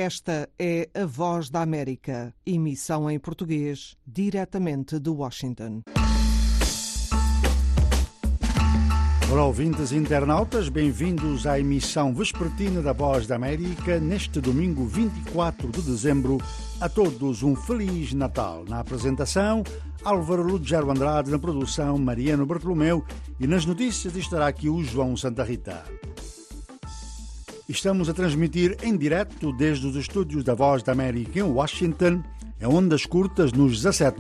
Esta é a Voz da América, emissão em português, diretamente de Washington. Olá, ouvintes e internautas, bem-vindos à emissão vespertina da Voz da América neste domingo 24 de dezembro. A todos um Feliz Natal. Na apresentação, Álvaro Lugero Andrade, na produção, Mariano Bartolomeu, e nas notícias estará aqui o João Santa Rita. Estamos a transmitir em direto desde os estúdios da Voz da América em Washington, em ondas curtas nos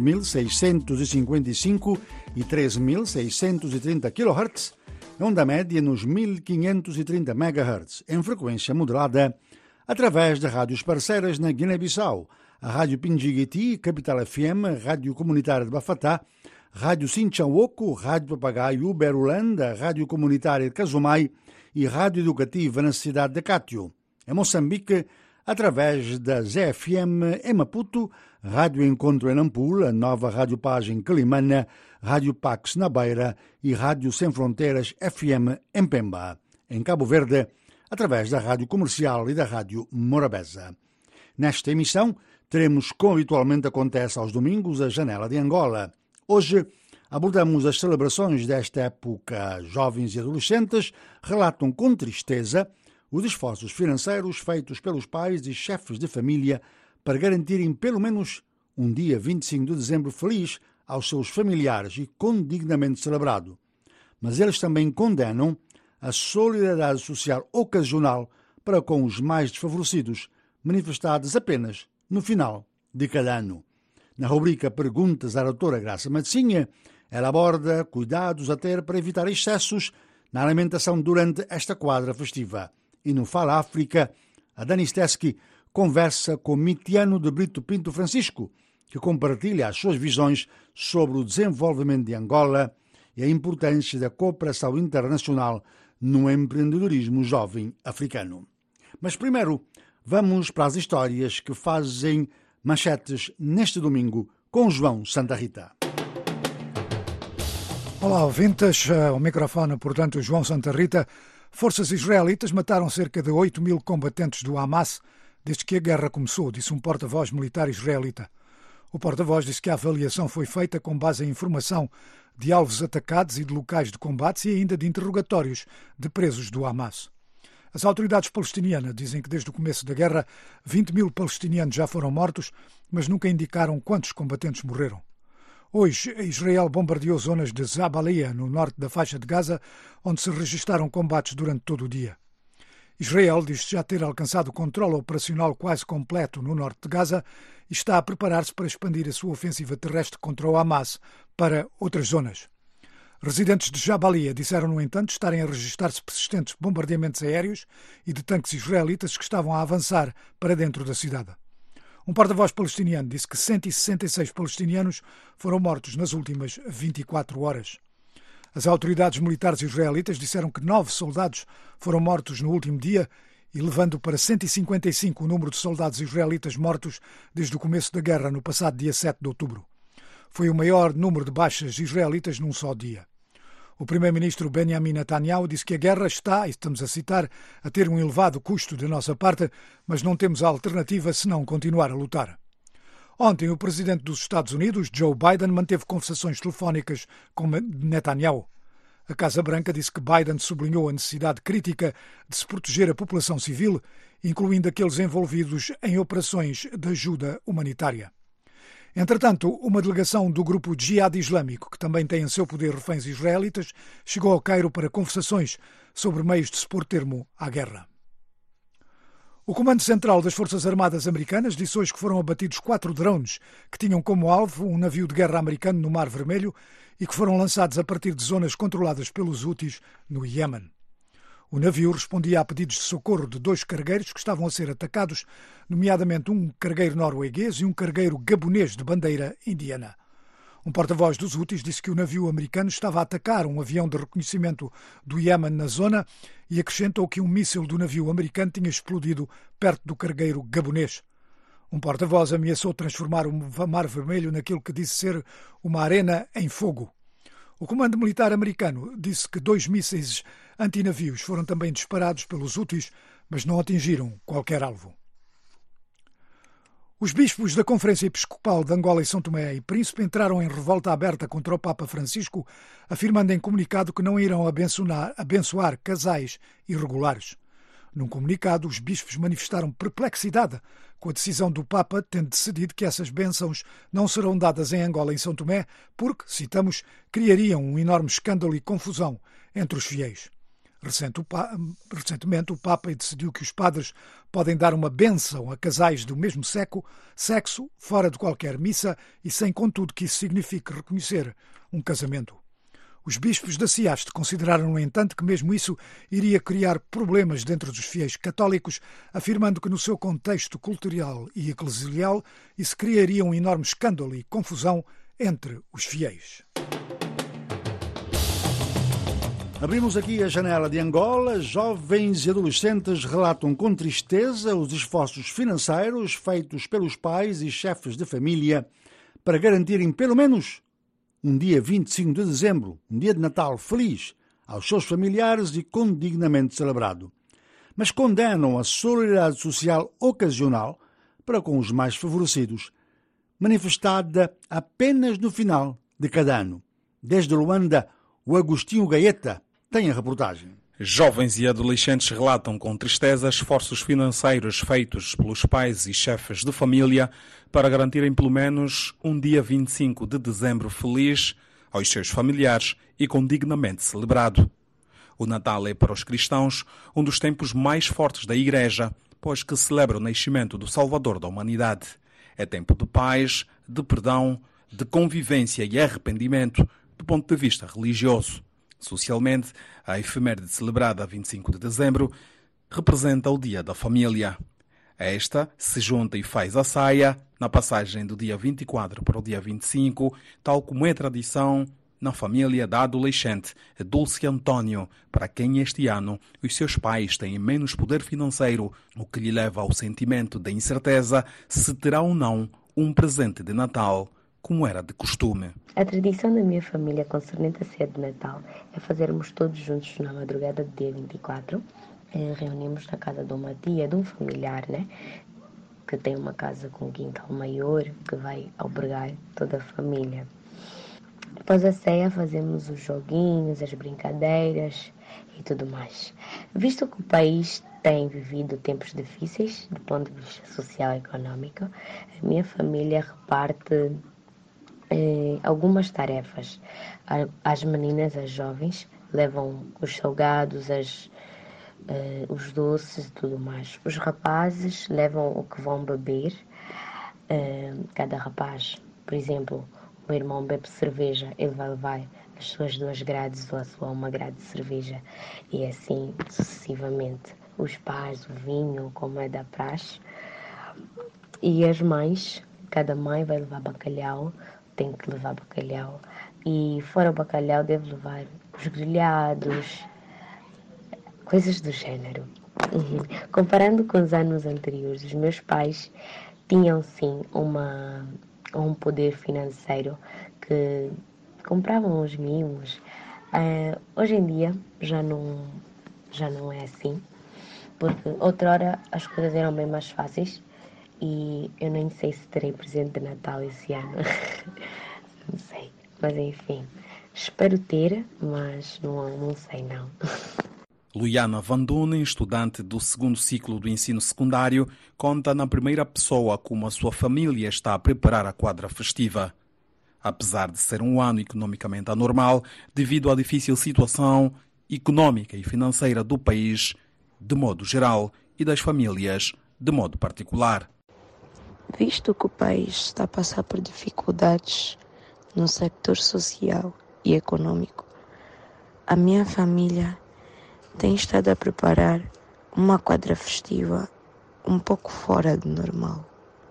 17.655 e 13.630 kHz, onda média nos 1.530 MHz, em frequência modulada, através de rádios parceiras na Guiné-Bissau, a Rádio Pinjiguiti, Capital FM, Rádio Comunitária de Bafatá, Rádio Sinchauoco, Rádio Papagaio, Berulanda, Rádio Comunitária de Casumai e Rádio Educativa na cidade de Cátio. Em Moçambique, através da ZFM em Maputo, Rádio Encontro em Nampula, Nova Rádio Paz em Quelimane, Rádio Pax na Beira e Rádio Sem Fronteiras FM em Pemba. Em Cabo Verde, através da Rádio Comercial e da Rádio Morabeza. Nesta emissão, teremos, como habitualmente acontece aos domingos, a Janela de Angola. Hoje, abordamos as celebrações desta época. Jovens e adolescentes relatam com tristeza os esforços financeiros feitos pelos pais e chefes de família para garantirem pelo menos um dia 25 de dezembro feliz aos seus familiares e condignamente celebrado. Mas eles também condenam a solidariedade social ocasional para com os mais desfavorecidos, manifestadas apenas no final de cada ano. Na rubrica Perguntas à doutora Graça Matzinha, ela aborda cuidados a ter para evitar excessos na alimentação durante esta quadra festiva. E no Fala África, a Dani Steski conversa com Mitiano de Brito Pinto Francisco, que compartilha as suas visões sobre o desenvolvimento de Angola e a importância da cooperação internacional no empreendedorismo jovem africano. Mas primeiro, vamos para as histórias que fazem manchetes neste domingo com João Santa Rita. Olá, ouvintes. O microfone, portanto, João Santa Rita. Forças israelitas mataram cerca de 8.000 combatentes do Hamas desde que a guerra começou, disse um porta-voz militar israelita. O porta-voz disse que a avaliação foi feita com base em informação de alvos atacados e de locais de combates e ainda de interrogatórios de presos do Hamas. As autoridades palestinianas dizem que desde o começo da guerra 20.000 palestinianos já foram mortos, mas nunca indicaram quantos combatentes morreram. Hoje, Israel bombardeou zonas de Zabalia, no norte da faixa de Gaza, onde se registaram combates durante todo o dia. Israel diz já ter alcançado o controle operacional quase completo no norte de Gaza e está a preparar-se para expandir a sua ofensiva terrestre contra o Hamas para outras zonas. Residentes de Jabalia disseram, no entanto, estarem a registrar-se persistentes bombardeamentos aéreos e de tanques israelitas que estavam a avançar para dentro da cidade. Um porta-voz palestiniano disse que 166 palestinianos foram mortos nas últimas 24 horas. As autoridades militares israelitas disseram que 9 soldados foram mortos no último dia e levando para 155 o número de soldados israelitas mortos desde o começo da guerra no passado dia 7 de outubro. Foi o maior número de baixas israelitas num só dia. O primeiro-ministro Benjamin Netanyahu disse que a guerra está, e estamos a citar, a ter um elevado custo da nossa parte, mas não temos a alternativa senão continuar a lutar. Ontem, o presidente dos Estados Unidos, Joe Biden, manteve conversações telefónicas com Netanyahu. A Casa Branca disse que Biden sublinhou a necessidade crítica de se proteger a população civil, incluindo aqueles envolvidos em operações de ajuda humanitária. Entretanto, uma delegação do grupo Jihad Islâmico, que também tem em seu poder reféns israelitas, chegou ao Cairo para conversações sobre meios de se pôr termo à guerra. O Comando Central das Forças Armadas Americanas disse hoje que foram abatidos 4 drones que tinham como alvo um navio de guerra americano no Mar Vermelho e que foram lançados a partir de zonas controladas pelos Houthis no Iémen. O navio respondia a pedidos de socorro de 2 cargueiros que estavam a ser atacados, nomeadamente um cargueiro norueguês e um cargueiro gabonês de bandeira indiana. Um porta-voz dos Houthis disse que o navio americano estava a atacar um avião de reconhecimento do Iémen na zona e acrescentou que um míssil do navio americano tinha explodido perto do cargueiro gabonês. Um porta-voz ameaçou transformar o Mar Vermelho naquilo que disse ser uma arena em fogo. O Comando Militar americano disse que 2 mísseis antinavios foram também disparados pelos Houthis, mas não atingiram qualquer alvo. Os bispos da Conferência Episcopal de Angola e São Tomé e Príncipe entraram em revolta aberta contra o Papa Francisco, afirmando em comunicado que não irão abençoar casais irregulares. Num comunicado, os bispos manifestaram perplexidade com a decisão do Papa, tendo decidido que essas bênçãos não serão dadas em Angola e São Tomé porque, citamos, criariam um enorme escândalo e confusão entre os fiéis. Recentemente, o Papa decidiu que os padres podem dar uma bênção a casais do mesmo sexo, fora de qualquer missa e sem, contudo, que isso signifique reconhecer um casamento. Os bispos da CIAST consideraram, no entanto, que mesmo isso iria criar problemas dentro dos fiéis católicos, afirmando que no seu contexto cultural e eclesial isso criaria um enorme escândalo e confusão entre os fiéis. Abrimos aqui a janela de Angola. Jovens e adolescentes relatam com tristeza os esforços financeiros feitos pelos pais e chefes de família para garantirem pelo menos um dia 25 de dezembro, um dia de Natal feliz, aos seus familiares e condignamente celebrado. Mas condenam a solidariedade social ocasional para com os mais favorecidos, manifestada apenas no final de cada ano. Desde Luanda, o Agostinho Gaeta tem a reportagem. Jovens e adolescentes relatam com tristeza esforços financeiros feitos pelos pais e chefes de família para garantirem pelo menos um dia 25 de dezembro feliz aos seus familiares e condignamente celebrado. O Natal é para os cristãos um dos tempos mais fortes da Igreja, pois que celebra o nascimento do Salvador da humanidade. É tempo de paz, de perdão, de convivência e arrependimento do ponto de vista religioso. Socialmente, a efeméride celebrada a 25 de dezembro representa o Dia da Família. Esta se junta e faz a saia na passagem do dia 24 para o dia 25, tal como é tradição na família da adolescente Dulce Antônio, para quem este ano os seus pais têm menos poder financeiro, o que lhe leva ao sentimento de incerteza se terá ou não um presente de Natal, como era de costume. A tradição da minha família concernente a ceia de Natal é fazermos todos juntos na madrugada do dia 24. Reunimos na casa de uma tia, de um familiar, que tem uma casa com um quintal maior, que vai albergar toda a família. Após a ceia fazemos os joguinhos, as brincadeiras e tudo mais. Visto que o país tem vivido tempos difíceis do ponto de vista social e econômico, a minha família reparte algumas tarefas. As meninas, as jovens, levam os salgados, os doces e tudo mais. Os rapazes levam o que vão beber. Cada rapaz, por exemplo, o meu irmão bebe cerveja, ele vai levar as suas 2 grades ou a sua 1 grade de cerveja. E assim sucessivamente. Os pais, o vinho, como é da praxe. E as mães, cada mãe vai levar bacalhau, tem que levar bacalhau. E fora o bacalhau deve levar os grelhados, coisas do género. Comparando com os anos anteriores, os meus pais tinham sim um poder financeiro que compravam os mimos. Hoje em dia já não é assim, porque outrora as coisas eram bem mais fáceis e eu nem sei se terei presente de Natal esse ano. Não sei, mas enfim, espero ter, mas não sei não. Luiana Vandune, estudante do 2º ciclo do ensino secundário, conta na primeira pessoa como a sua família está a preparar a quadra festiva. Apesar de ser um ano economicamente anormal, devido à difícil situação econômica e financeira do país, de modo geral, e das famílias, de modo particular. Visto que o país está a passar por dificuldades no sector social e econômico, a minha família tem estado a preparar uma quadra festiva um pouco fora do normal.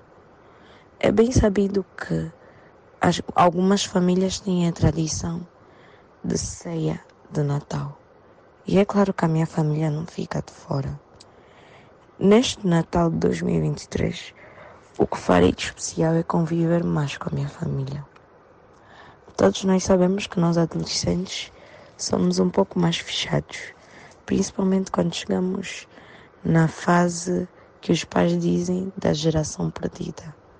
É bem sabido que algumas famílias têm a tradição de ceia de Natal. E é claro que a minha família não fica de fora. Neste Natal de 2023, o que farei de especial é conviver mais com a minha família. Todos nós sabemos que nós adolescentes somos um pouco mais fechados, principalmente quando chegamos na fase que os pais dizem da geração perdida.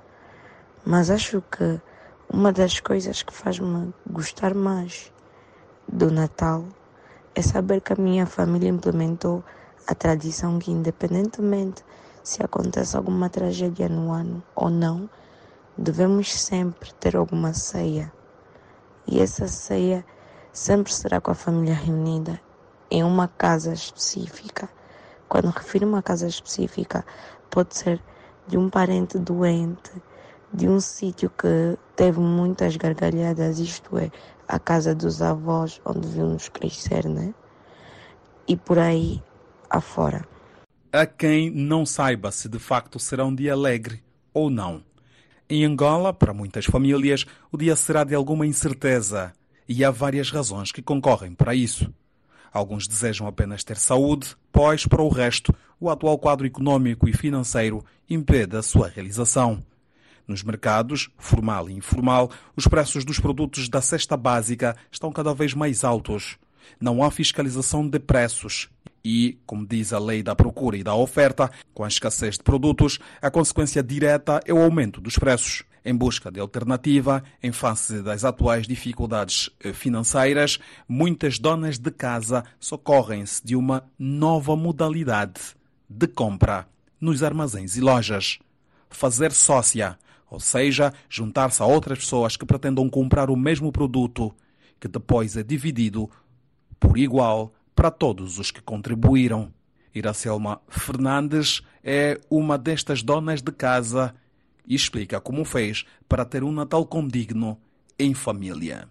Mas acho que uma das coisas que faz-me gostar mais do Natal é saber que a minha família implementou a tradição que, independentemente se acontece alguma tragédia no ano ou não, devemos sempre ter alguma ceia. E essa ceia sempre será com a família reunida em uma casa específica. Quando refiro a uma casa específica, pode ser de um parente doente, de um sítio que teve muitas gargalhadas, isto é, a casa dos avós, onde vimos crescer, né? E por aí afora. Há quem não saiba se de facto será um dia alegre ou não. Em Angola, para muitas famílias, o dia será de alguma incerteza e há várias razões que concorrem para isso. Alguns desejam apenas ter saúde, pois, para o resto, o atual quadro econômico e financeiro impede a sua realização. Nos mercados, formal e informal, os preços dos produtos da cesta básica estão cada vez mais altos. Não há fiscalização de preços e, como diz a lei da procura e da oferta, com a escassez de produtos, a consequência direta é o aumento dos preços. Em busca de alternativa, em face das atuais dificuldades financeiras, muitas donas de casa socorrem-se de uma nova modalidade de compra nos armazéns e lojas. Fazer sócia, ou seja, juntar-se a outras pessoas que pretendam comprar o mesmo produto, que depois é dividido por igual para todos os que contribuíram. Iracelma Fernandes é uma destas donas de casa e explica como fez para ter um Natal condigno em família.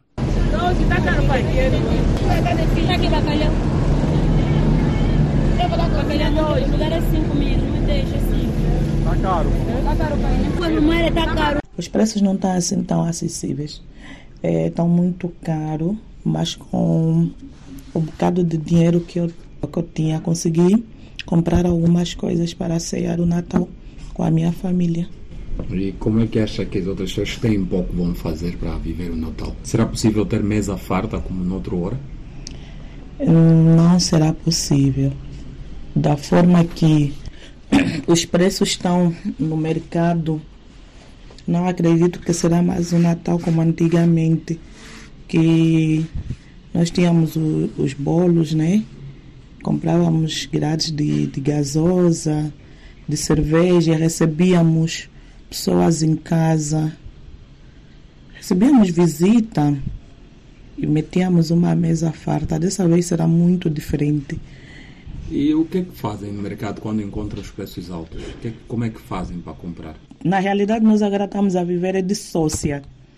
Os preços não estão assim tão acessíveis. Estão muito caros, mas com o bocado de dinheiro que eu tinha, consegui comprar algumas coisas para ceiar o Natal com a minha família. E como é que acha que as outras pessoas que têm pouco vão fazer para viver o Natal? Será possível ter mesa farta como noutra hora? Não será possível. Da forma que os preços estão no mercado, não acredito que será mais um Natal como antigamente, que nós tínhamos os bolos, né? Comprávamos grades de gasosa, de cerveja, recebíamos pessoas em casa, recebíamos visita e metíamos uma mesa farta. Dessa vez será muito diferente. E o que é que fazem no mercado quando encontram os preços altos? Como é que fazem para comprar? Na realidade, nós agora estamos a viver de sócia.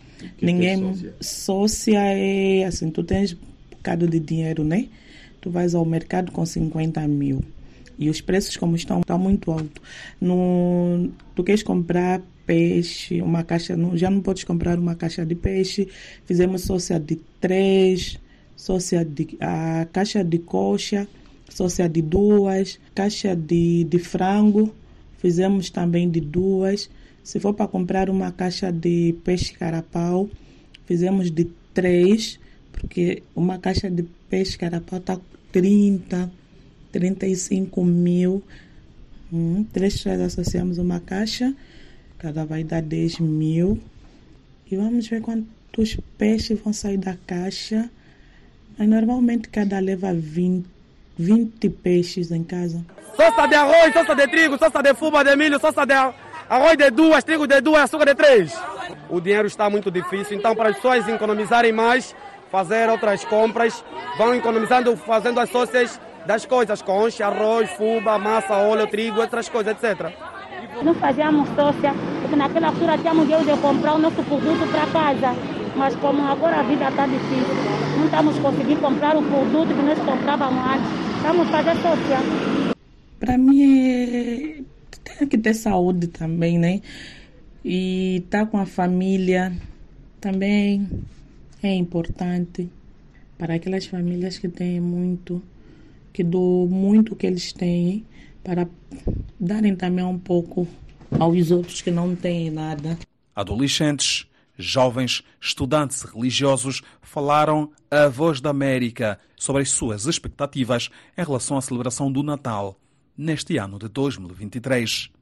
Sócia é assim, tu tens um bocado de dinheiro, né? Tu vais ao mercado com 50 mil. E os preços como estão muito altos. Tu queres comprar peixe, uma caixa, já não podes comprar uma caixa de peixe. Fizemos sócia de 3, a caixa de coxa, sócia de 2, caixa de frango, fizemos também de 2. Se for para comprar uma caixa de peixe carapau, fizemos de 3, porque uma caixa de peixe carapau está 35 mil. 3 pessoas associamos uma caixa, cada vai dar 10 mil. E vamos ver quantos peixes vão sair da caixa. Mas normalmente cada leva 20 peixes em casa. Soça de arroz, soça de trigo, soça de fubá, de milho, soça de arroz de 2, trigo de 2, açúcar de 3. O dinheiro está muito difícil, então para as pessoas economizarem mais, fazer outras compras, vão economizando, fazendo as sócias das coisas, concha, arroz, fubá, massa, óleo, trigo, outras coisas, etc. Não fazíamos sócia, porque naquela altura tínhamos dinheiro de comprar o nosso produto para casa. Mas como agora a vida está difícil, não estamos conseguindo comprar o produto que nós comprávamos antes, estamos fazendo sócia. Para mim, tem que ter saúde também, né? E estar com a família também é importante para aquelas famílias que têm muito, que doam muito o que eles têm, para darem também um pouco aos outros que não têm nada. Adolescentes, jovens, estudantes religiosos falaram à Voz da América sobre as suas expectativas em relação à celebração do Natal neste ano de 2023.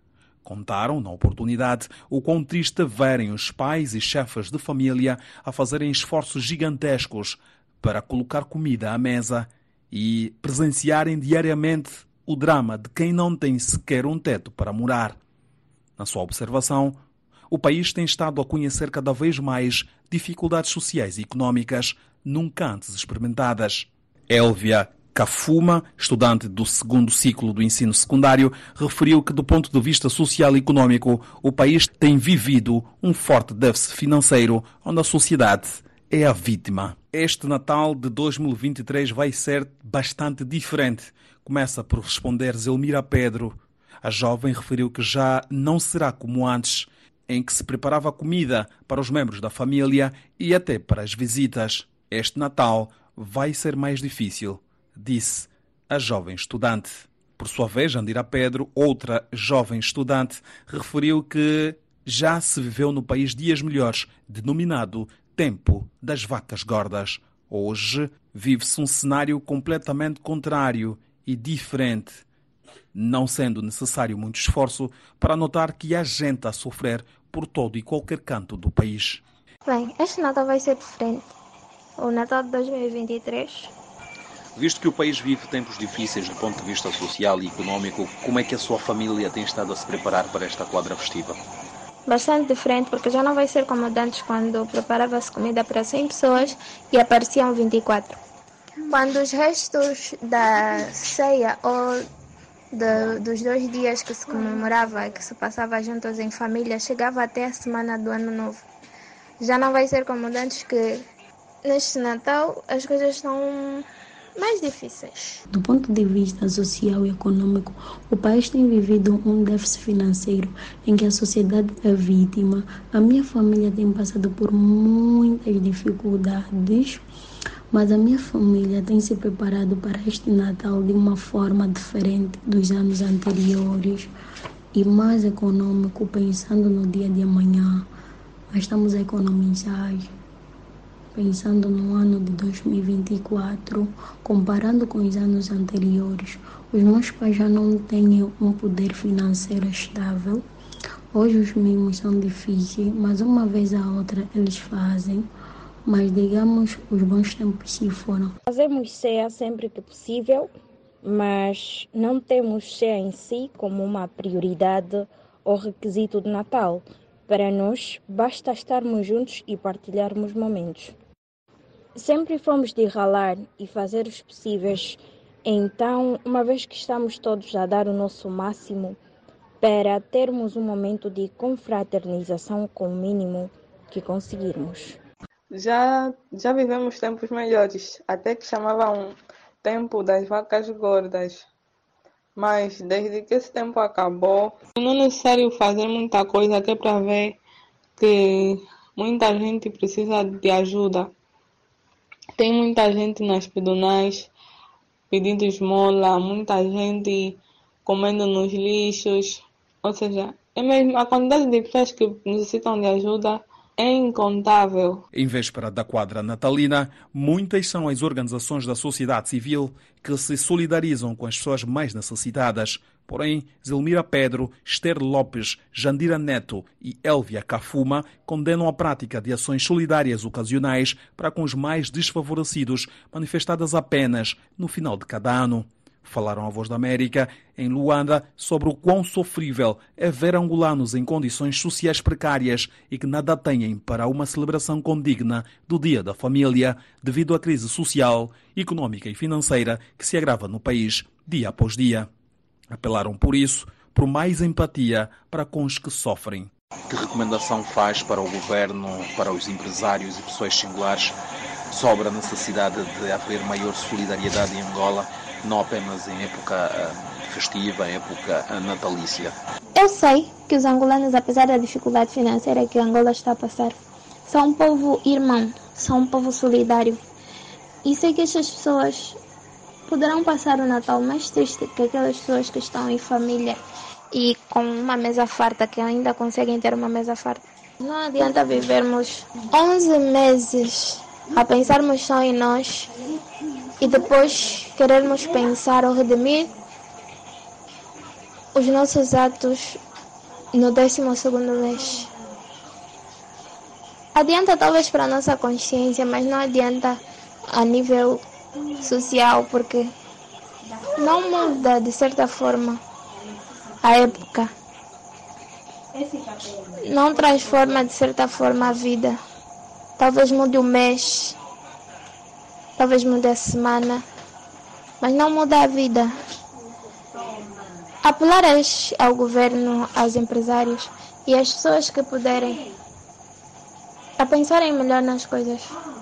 Contaram, na oportunidade, o quão triste verem os pais e chefes de família a fazerem esforços gigantescos para colocar comida à mesa e presenciarem diariamente o drama de quem não tem sequer um teto para morar. Na sua observação, o país tem estado a conhecer cada vez mais dificuldades sociais e económicas nunca antes experimentadas. Elvia Cafuma, estudante do 2º ciclo do ensino secundário, referiu que, do ponto de vista social e económico, o país tem vivido um forte déficit financeiro, onde a sociedade é a vítima. Este Natal de 2023 vai ser bastante diferente. Começa por responder Zelmira Pedro. A jovem referiu que já não será como antes, em que se preparava comida para os membros da família e até para as visitas. Este Natal vai ser mais difícil, disse a jovem estudante. Por sua vez, Jandira Pedro, outra jovem estudante, referiu que já se viveu no país dias melhores, denominado Tempo das Vacas Gordas. Hoje vive-se um cenário completamente contrário e diferente, não sendo necessário muito esforço para notar que há gente a sofrer por todo e qualquer canto do país. Bem, este Natal vai ser diferente. O Natal de 2023. Visto que o país vive tempos difíceis do ponto de vista social e económico, como é que a sua família tem estado a se preparar para esta quadra festiva? Bastante diferente, porque já não vai ser como antes, quando preparava-se comida para 100 pessoas e apareciam 24. Quando os restos da ceia ou dos 2 dias que se comemorava, que se passava juntos em família, chegava até a semana do Ano Novo. Já não vai ser como antes, que neste Natal as coisas estão mais difíceis. Do ponto de vista social e econômico, o país tem vivido um déficit financeiro em que a sociedade é vítima. A minha família tem passado por muitas dificuldades, mas a minha família tem se preparado para este Natal de uma forma diferente dos anos anteriores e mais econômico, pensando no dia de amanhã. Nós estamos a economizar, pensando no ano de 2024, comparando com os anos anteriores. Os meus pais já não têm um poder financeiro estável. Hoje os mimos são difíceis, mas uma vez a outra eles fazem. Mas, digamos, os bons tempos se foram. Fazemos ceia sempre que possível, mas não temos ceia em si como uma prioridade ou requisito de Natal. Para nós, basta estarmos juntos e partilharmos momentos. Sempre fomos de ralar e fazer os possíveis. Então, uma vez que estamos todos a dar o nosso máximo para termos um momento de confraternização com o mínimo que conseguirmos. Já vivemos tempos melhores, até que chamavam tempo das vacas gordas. Mas desde que esse tempo acabou, não é necessário fazer muita coisa, até para ver que muita gente precisa de ajuda. Tem muita gente nas pedonais pedindo esmola, muita gente comendo nos lixos. Ou seja, é mesmo a quantidade de pessoas que necessitam de ajuda é incontável. Em véspera da quadra natalina, muitas são as organizações da sociedade civil que se solidarizam com as pessoas mais necessitadas. Porém, Zelmira Pedro, Esther Lopes, Jandira Neto e Elvia Cafuma condenam a prática de ações solidárias ocasionais para com os mais desfavorecidos, manifestadas apenas no final de cada ano. Falaram à Voz da América, em Luanda, sobre o quão sofrível é ver angolanos em condições sociais precárias e que nada têm para uma celebração condigna do Dia da Família, devido à crise social, económica e financeira que se agrava no país dia após dia. Apelaram, por isso, por mais empatia para com os que sofrem. Que recomendação faz para o governo, para os empresários e pessoas singulares sobre a necessidade de haver maior solidariedade em Angola, não apenas em época festiva, em época natalícia? Eu sei que os angolanos, apesar da dificuldade financeira que Angola está a passar, são um povo irmão, são um povo solidário. E sei que estas pessoas poderão passar o Natal mais triste que aquelas pessoas que estão em família e com uma mesa farta, que ainda conseguem ter uma mesa farta. Não adianta vivermos 11 meses a pensarmos só em nós e depois querermos pensar ou redimir os nossos atos no 12º mês. Adianta talvez para a nossa consciência, mas não adianta a nível social, porque não muda de certa forma a época. Não transforma de certa forma a vida. Talvez mude o mês, talvez mude a semana, mas não muda a vida. Apelar ao governo, aos empresários e às pessoas que puderem a pensarem melhor nas coisas.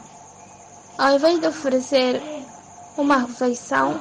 Ao invés de oferecer uma refeição,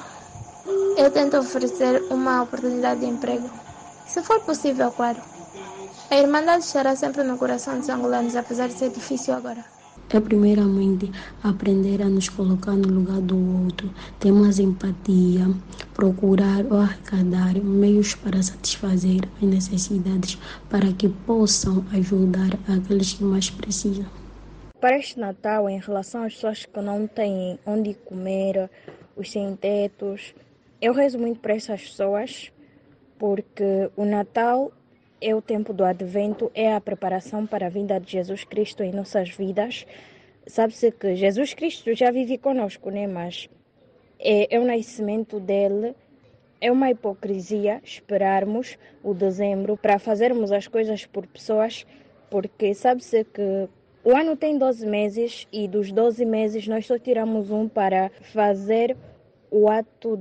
eu tento oferecer uma oportunidade de emprego. Se for possível, claro. A Irmandade estará sempre no coração dos angolanos, apesar de ser difícil agora. É primeiramente aprender a nos colocar no lugar do outro, ter mais empatia, procurar ou arrecadar meios para satisfazer as necessidades para que possam ajudar aqueles que mais precisam. Para este Natal, em relação às pessoas que não têm onde comer, os sem-tetos, eu rezo muito para essas pessoas, porque o Natal é o tempo do Advento, é a preparação para a vinda de Jesus Cristo em nossas vidas. Sabe-se que Jesus Cristo já vive conosco, né? Mas é o nascimento dele. É uma hipocrisia esperarmos o dezembro para fazermos as coisas por pessoas, porque sabe-se que o ano tem 12 meses e dos 12 meses nós só tiramos um para fazer o ato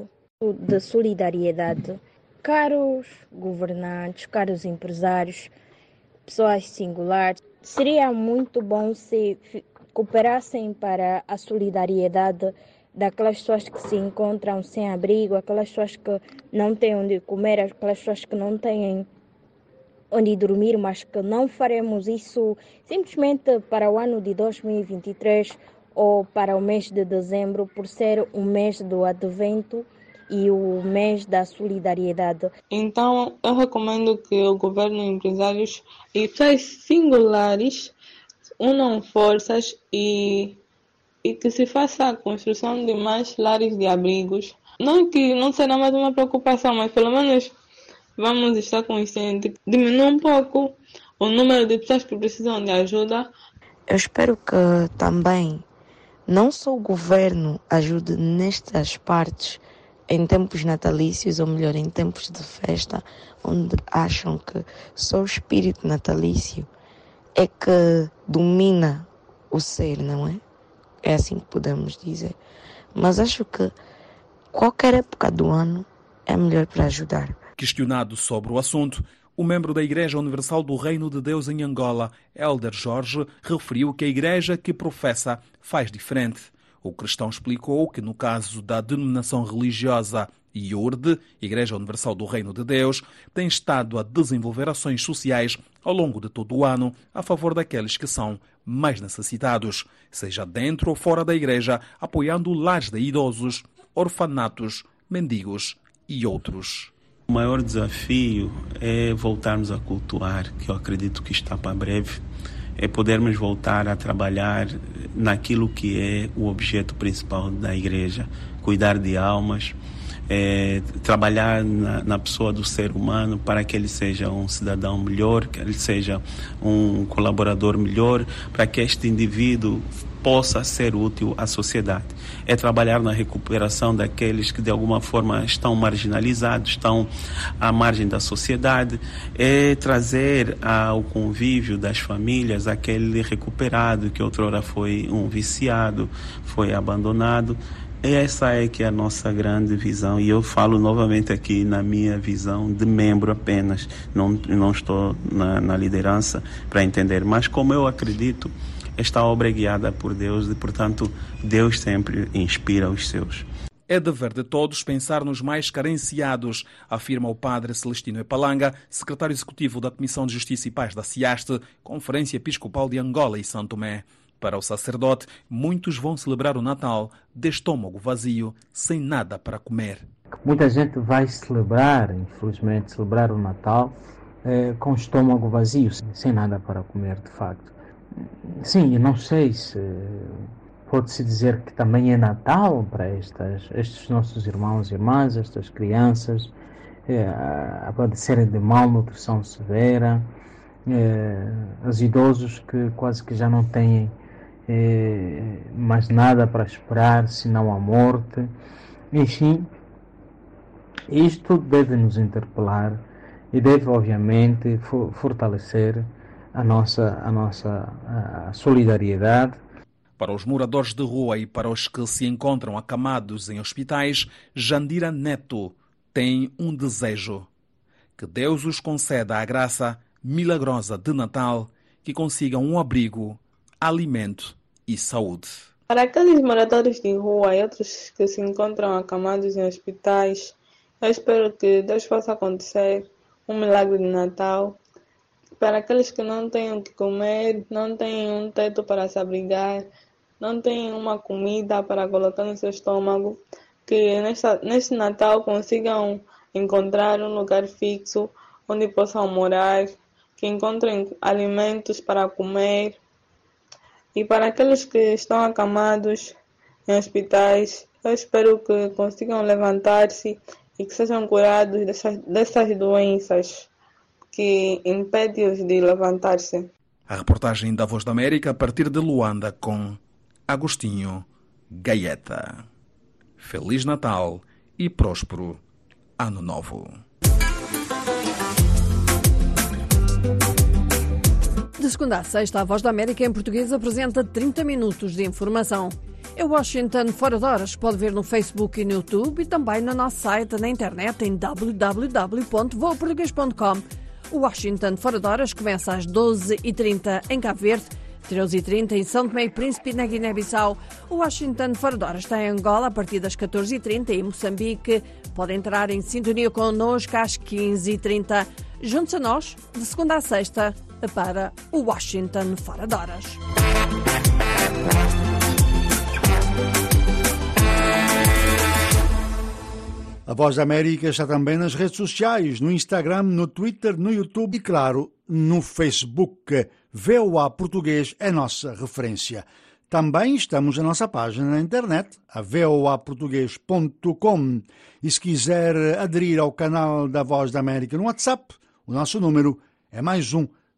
de solidariedade. Caros governantes, caros empresários, pessoas singulares, seria muito bom se cooperassem para a solidariedade daquelas pessoas que se encontram sem abrigo, aquelas pessoas que não têm onde comer, aquelas pessoas que não têm onde dormir, mas que não faremos isso simplesmente para o ano de 2023 ou para o mês de dezembro, por ser o mês do Advento e o mês da solidariedade. Então, eu recomendo que o governo, empresários e pessoas singulares unam forças e que se faça a construção de mais lares de abrigos. Não que não será mais uma preocupação, mas pelo menos vamos estar conscientes. Diminuir um pouco o número de pessoas que precisam de ajuda. Eu espero que também não só o governo ajude nestas partes, em tempos natalícios, ou melhor, em tempos de festa, onde acham que só o espírito natalício é que domina o ser, não é? É assim que podemos dizer. Mas acho que qualquer época do ano é melhor para ajudar. Questionado sobre o assunto, o membro da Igreja Universal do Reino de Deus em Angola, Elder Jorge, referiu que a igreja que professa faz diferente. O cristão explicou que, no caso da denominação religiosa IURD, Igreja Universal do Reino de Deus, tem estado a desenvolver ações sociais ao longo de todo o ano a favor daqueles que são mais necessitados, seja dentro ou fora da igreja, apoiando lares de idosos, orfanatos, mendigos e outros. O maior desafio é voltarmos a cultuar, que eu acredito que está para breve, é podermos voltar a trabalhar naquilo que é o objeto principal da igreja, cuidar de almas, trabalhar na pessoa do ser humano para que ele seja um cidadão melhor, que ele seja um colaborador melhor, para que este indivíduo possa ser útil à sociedade. É trabalhar na recuperação daqueles que de alguma forma estão marginalizados, estão à margem da sociedade, é trazer ao convívio das famílias aquele recuperado que outrora foi um viciado, foi abandonado. Essa é que é a nossa grande visão, e eu falo novamente aqui na minha visão de membro apenas, não estou na liderança para entender, mas como eu acredito, esta obra é guiada por Deus e, portanto, Deus sempre inspira os seus. É dever de todos pensar nos mais carenciados, afirma o padre Celestino Epalanga, secretário executivo da Comissão de Justiça e Paz da CIASTE, Conferência Episcopal de Angola e São Tomé. Para o sacerdote, muitos vão celebrar o Natal de estômago vazio, sem nada para comer. Muita gente vai celebrar, infelizmente, celebrar o Natal com o estômago vazio, sem nada para comer, de facto. Sim, eu não sei se pode-se dizer que também é Natal para estes nossos irmãos e irmãs, estas crianças a padecerem de malnutrição severa, os idosos que quase que já não têm mais nada para esperar senão a morte. Enfim, isto deve nos interpelar e deve, obviamente, fortalecer a nossa solidariedade. Para os moradores de rua e para os que se encontram acamados em hospitais, Jandira Neto tem um desejo: que Deus os conceda a graça milagrosa de Natal, que consigam um abrigo, alimento e saúde. Para aqueles moradores de rua e outros que se encontram acamados em hospitais, eu espero que Deus possa acontecer um milagre de Natal. Para aqueles que não têm o que comer, não têm um teto para se abrigar, não têm uma comida para colocar no seu estômago, que neste Natal consigam encontrar um lugar fixo onde possam morar, que encontrem alimentos para comer. E para aqueles que estão acamados em hospitais, eu espero que consigam levantar-se e que sejam curados dessas doenças que impedem-os de levantar-se. A reportagem da Voz da América a partir de Luanda com Agostinho Gaeta. Feliz Natal e próspero Ano Novo. De segunda a sexta, a Voz da América em português apresenta 30 minutos de informação. É Washington Fora de Horas. Pode ver no Facebook e no YouTube e também no nosso site na internet em www.voaportugues.com. O Washington Fora de Horas começa às 12h30 em Cabo Verde, 13h30 em São Tomé e Príncipe e na Guiné-Bissau. O Washington Fora de Horas está em Angola a partir das 14h30 e em Moçambique. Pode entrar em sintonia connosco às 15h30. Junte-se a nós, de segunda a sexta, para o Washington Fora de Horas. A Voz da América está também nas redes sociais, no Instagram, no Twitter, no YouTube e, claro, no Facebook. VOA Português é nossa referência. Também estamos na nossa página na internet, a voaportugues.com. E se quiser aderir ao canal da Voz da América no WhatsApp, o nosso número é mais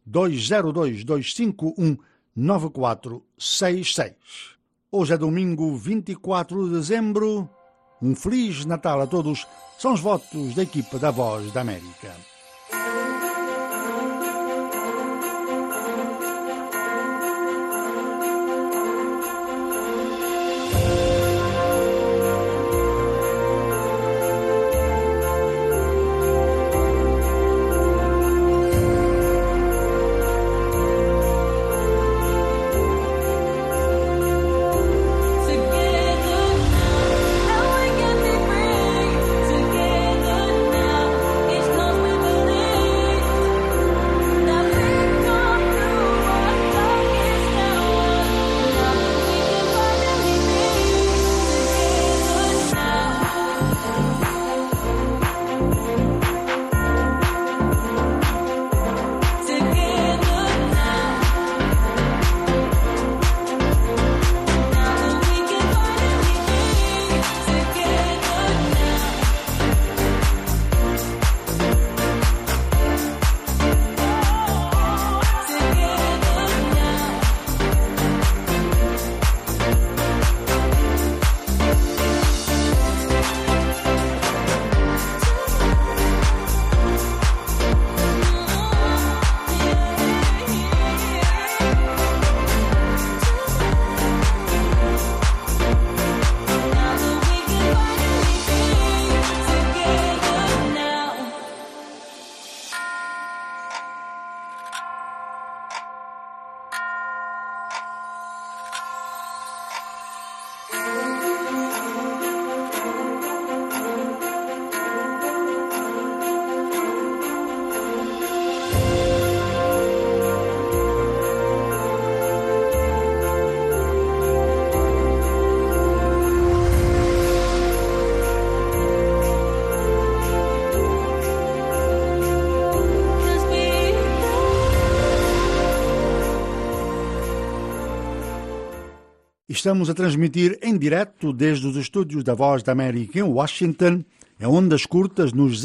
202-251-9466. Hoje é domingo 24 de dezembro. Um Feliz Natal a todos. São os votos da equipa da Voz da América. Estamos a transmitir em direto desde os estúdios da Voz da América em Washington em ondas curtas nos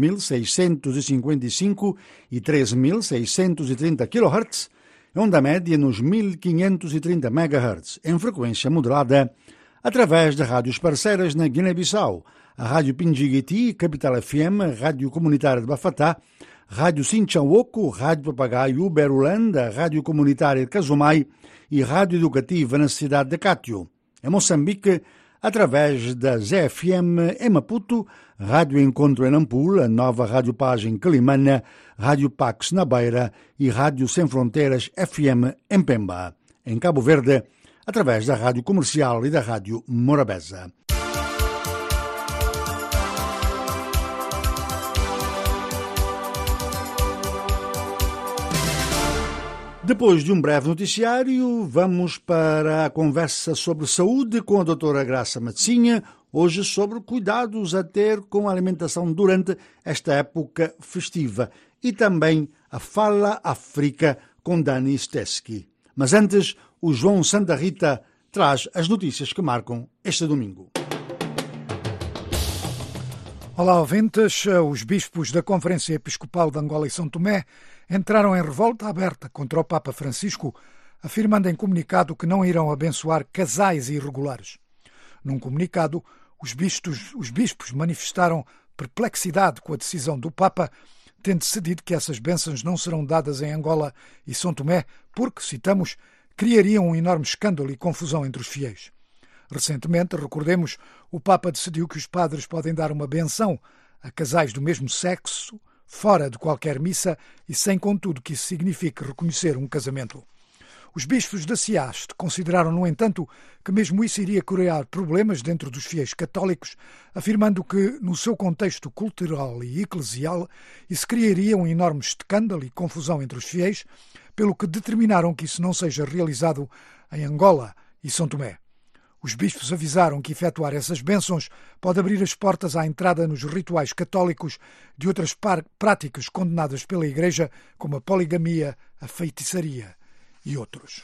17.655 e 13.630 kHz, em onda média nos 1.530 MHz, em frequência modulada, através de rádios parceiras na Guiné-Bissau, a Rádio Pinjiguiti, Capital FM, Rádio Comunitária de Bafatá, Rádio Sinchauoco, Rádio Papagaio, Berulanda, Rádio Comunitária de Casumai e Rádio Educativa na cidade de Cátio. Em Moçambique, através da ZFM em Maputo, Rádio Encontro em Nampula, Nova Rádio Paz em Quelimane, Rádio Pax na Beira e Rádio Sem Fronteiras FM em Pemba. Em Cabo Verde, através da Rádio Comercial e da Rádio Morabeza. Depois de um breve noticiário, vamos para a conversa sobre saúde com a doutora Graça Matzinha, hoje sobre cuidados a ter com a alimentação durante esta época festiva, e também a Fala África com Dani Steski. Mas antes, o João Santa Rita traz as notícias que marcam este domingo. Olá, ouvintes. Os bispos da Conferência Episcopal de Angola e São Tomé entraram em revolta aberta contra o Papa Francisco, afirmando em comunicado que não irão abençoar casais irregulares. Num comunicado, os bispos manifestaram perplexidade com a decisão do Papa, tendo decidido que essas bênçãos não serão dadas em Angola e São Tomé porque, citamos, criariam um enorme escândalo e confusão entre os fiéis. Recentemente, recordemos, o Papa decidiu que os padres podem dar uma benção a casais do mesmo sexo fora de qualquer missa e sem, contudo, que isso signifique reconhecer um casamento. Os bispos da CIAST consideraram, no entanto, que mesmo isso iria criar problemas dentro dos fiéis católicos, afirmando que, no seu contexto cultural e eclesial, isso criaria um enorme escândalo e confusão entre os fiéis, pelo que determinaram que isso não seja realizado em Angola e São Tomé. Os bispos avisaram que efetuar essas bênçãos pode abrir as portas à entrada nos rituais católicos de outras práticas condenadas pela Igreja, como a poligamia, a feitiçaria e outros.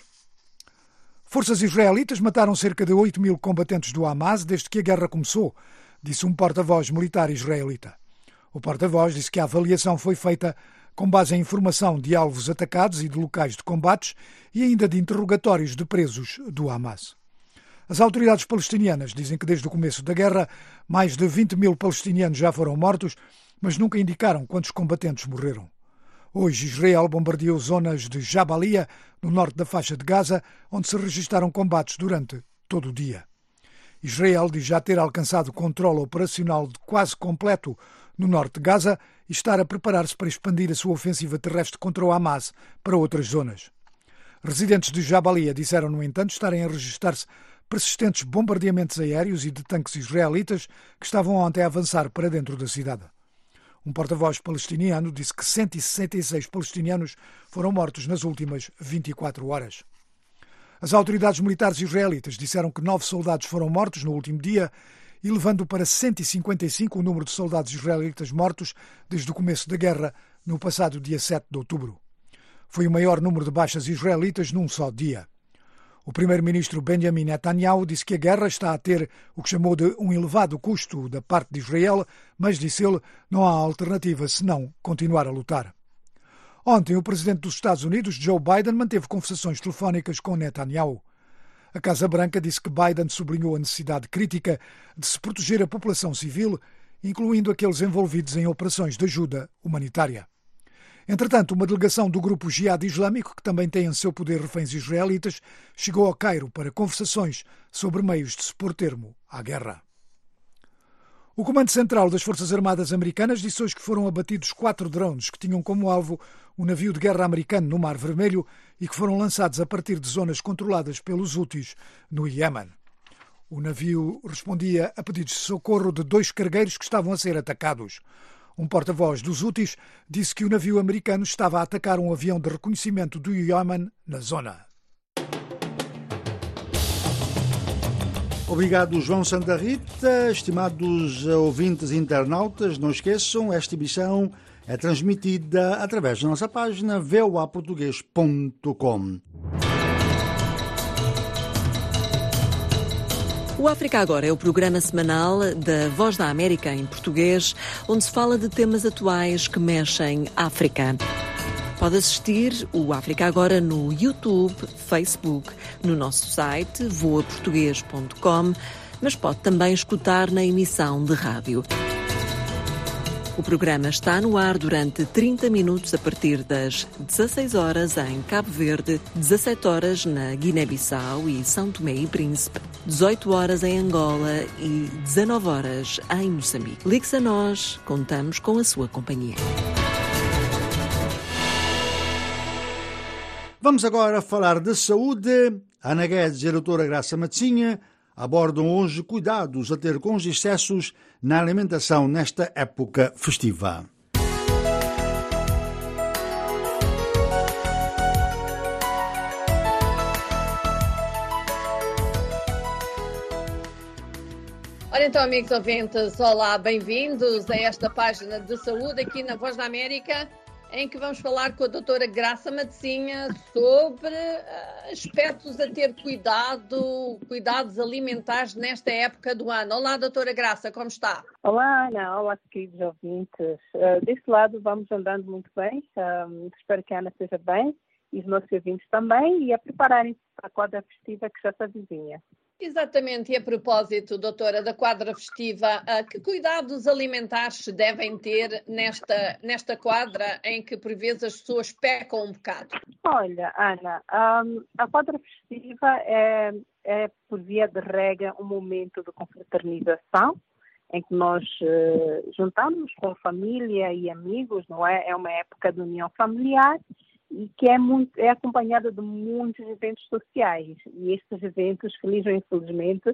Forças israelitas mataram cerca de 8.000 combatentes do Hamas desde que a guerra começou, disse um porta-voz militar israelita. O porta-voz disse que a avaliação foi feita com base em informação de alvos atacados e de locais de combates e ainda de interrogatórios de presos do Hamas. As autoridades palestinianas dizem que desde o começo da guerra mais de 20.000 palestinianos já foram mortos, mas nunca indicaram quantos combatentes morreram. Hoje Israel bombardeou zonas de Jabalia, no norte da faixa de Gaza, onde se registaram combates durante todo o dia. Israel diz já ter alcançado controle operacional quase completo no norte de Gaza e estar a preparar-se para expandir a sua ofensiva terrestre contra o Hamas para outras zonas. Residentes de Jabalia disseram, no entanto, estarem a registrar-se persistentes bombardeamentos aéreos e de tanques israelitas que estavam ontem a avançar para dentro da cidade. Um porta-voz palestiniano disse que 166 palestinianos foram mortos nas últimas 24 horas. As autoridades militares israelitas disseram que 9 soldados foram mortos no último dia, e levando para 155 o número de soldados israelitas mortos desde o começo da guerra, no passado dia 7 de outubro. Foi o maior número de baixas israelitas num só dia. O primeiro-ministro Benjamin Netanyahu disse que a guerra está a ter o que chamou de um elevado custo da parte de Israel, mas, disse ele, não há alternativa senão continuar a lutar. Ontem, o presidente dos Estados Unidos, Joe Biden, manteve conversações telefónicas com Netanyahu. A Casa Branca disse que Biden sublinhou a necessidade crítica de se proteger a população civil, incluindo aqueles envolvidos em operações de ajuda humanitária. Entretanto, uma delegação do grupo Jihad Islâmico, que também tem em seu poder reféns israelitas, chegou ao Cairo para conversações sobre meios de se pôr termo à guerra. O Comando Central das Forças Armadas Americanas disse hoje que foram abatidos 4 drones que tinham como alvo um navio de guerra americano no Mar Vermelho e que foram lançados a partir de zonas controladas pelos Houthis no Iémen. O navio respondia a pedidos de socorro de 2 cargueiros que estavam a ser atacados. Um porta-voz dos Houthis disse que o navio americano estava a atacar um avião de reconhecimento do Iémen na zona. Obrigado, João Santa Rita. Estimados ouvintes e internautas, não esqueçam, esta emissão é transmitida através da nossa página voaportugues.com. O África Agora é o programa semanal da Voz da América em português, onde se fala de temas atuais que mexem África. Pode assistir o África Agora no YouTube, Facebook, no nosso site voaportugues.com, mas pode também escutar na emissão de rádio. O programa está no ar durante 30 minutos a partir das 16 horas em Cabo Verde, 17 horas na Guiné-Bissau e São Tomé e Príncipe, 18 horas em Angola e 19 horas em Moçambique. Ligue-se a nós, contamos com a sua companhia. Vamos agora falar de saúde. Ana Guedes e a doutora Graça Matzinha abordam hoje cuidados a ter com os excessos na alimentação nesta época festiva. Ora então, amigos ouvintes, olá, bem-vindos a esta página de saúde aqui na Voz da América, em que vamos falar com a doutora Graça Matzinha sobre aspectos a ter cuidados alimentares nesta época do ano. Olá, doutora Graça, como está? Olá, Ana. Olá, queridos ouvintes. Deste lado vamos andando muito bem. Espero que a Ana esteja bem e os nossos ouvintes também e a prepararem-se para a quadra festiva que já se avizinha. Exatamente, e a propósito, doutora, da quadra festiva, que cuidados alimentares se devem ter nesta quadra em que por vezes as pessoas pecam um bocado? Olha, Ana, a quadra festiva é por via de regra um momento de confraternização em que nós juntamos com família e amigos, não é? É uma época de união familiar e que é acompanhada de muitos eventos sociais. E estes eventos, feliz ou infelizmente,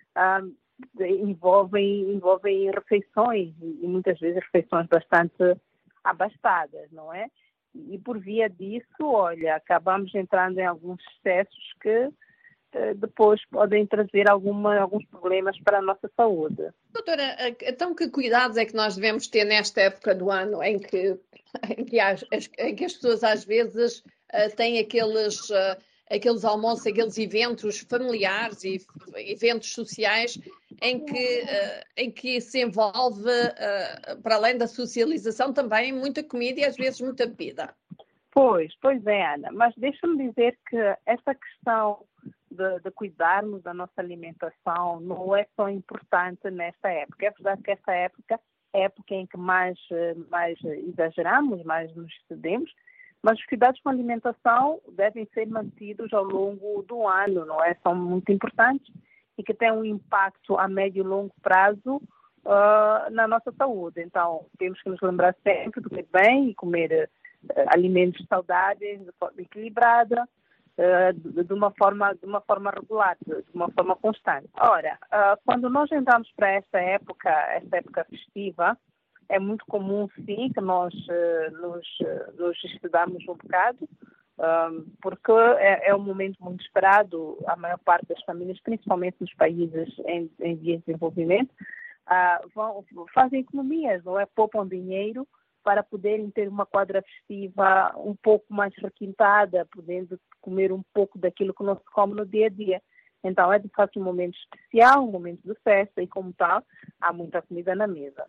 envolvem refeições, e muitas vezes refeições bastante abastadas, não é? E por via disso, olha, acabamos entrando em alguns excessos que depois podem trazer alguns problemas para a nossa saúde. Doutora, então que cuidados é que nós devemos ter nesta época do ano em que as pessoas às vezes têm aqueles almoços, aqueles eventos familiares e eventos sociais em que se envolve, para além da socialização, também muita comida e às vezes muita bebida? Pois é, Ana, mas deixa-me dizer que esta questão de cuidarmos da nossa alimentação não é só importante nesta época. É verdade que esta época é a época em que mais exageramos, mais nos excedemos, mas os cuidados com a alimentação devem ser mantidos ao longo do ano, não é? São muito importantes e que têm um impacto a médio e longo prazo na nossa saúde. Então, temos que nos lembrar sempre de comer bem e comer alimentos saudáveis, de forma equilibrada, de uma forma regular, de uma forma constante. Ora, quando nós entramos para esta época festiva, é muito comum, sim, que nós nos estudamos um bocado, porque é um momento muito esperado. A maior parte das famílias, principalmente nos países em vias de desenvolvimento, fazem economias, não é? Poupam dinheiro para poderem ter uma quadra festiva um pouco mais requintada, podendo comer um pouco daquilo que não se come no dia a dia. Então, é de fato um momento especial, um momento de festa, e como tal, há muita comida na mesa.